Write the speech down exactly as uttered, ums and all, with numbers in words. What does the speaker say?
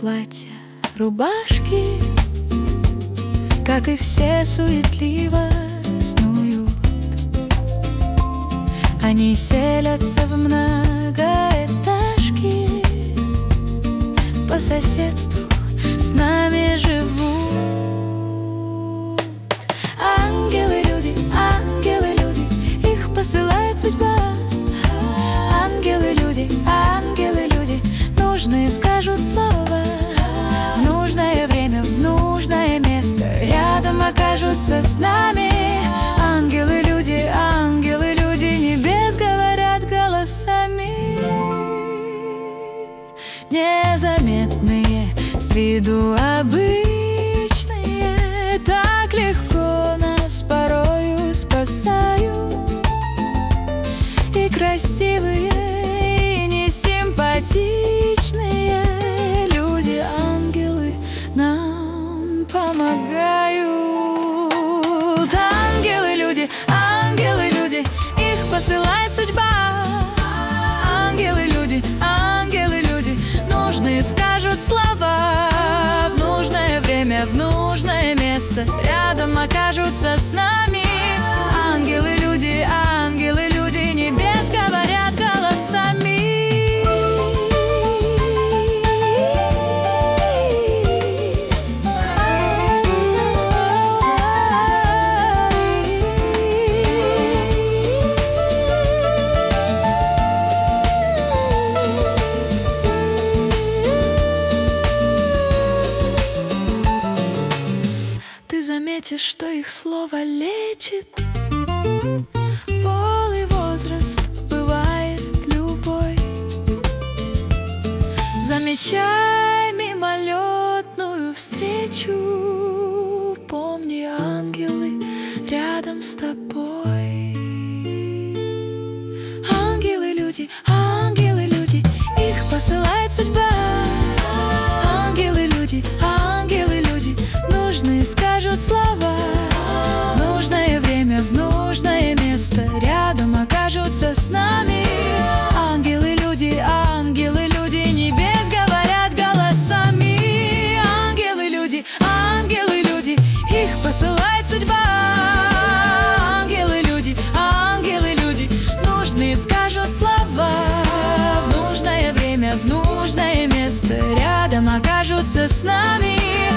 платья, рубашки, как и все, суетливо снуют. Они селятся в многоэтажки, по соседству с нами живут. Ангелы-люди, ангелы-люди, их посылает судьба. Ангелы-люди, ангелы-люди, нужные скажут слова. В нужное время, в нужное место рядом окажутся с нами. Ангелы-люди, ангелы-люди, небес говорят голосами. Незаметные, с виду обычные, так легко нас порою спасают. И красивые, и несимпатичные люди-ангелы нам помогают. Ангелы-люди, ангелы-люди, их посылает судьба. Ангелы-люди, ангелы-люди, нужные скажут слова. В нужное время, в нужное место рядом окажутся с нами. Ангелы-люди, ангелы-люди, небес говорят голосами. Ты заметишь, что их слово лечит. Пол и возраст, бывает любой. Замечай мимолетную встречу. Помни, ангелы рядом с тобой. Ангелы-люди, ангелы-люди, их посылает судьба. Ангелы-люди, ангелы-люди, нужные скажут слова. В нужное время, в нужное место рядом окажутся с нами. Ангелы-люди, ангелы-люди, небес говорят голосами. Ангелы-люди, ангелы-люди, их посылает судьба. Ангелы-люди, ангелы-люди, нужные скажут слова. В нужное время, в нужное место рядом окажутся с нами.